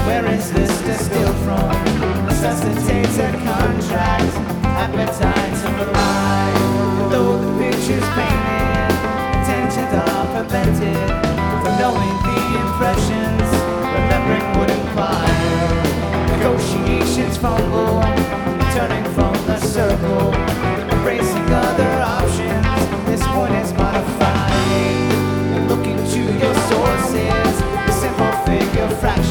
Where is this distilled from? Necessitates a contract, appetite to the line.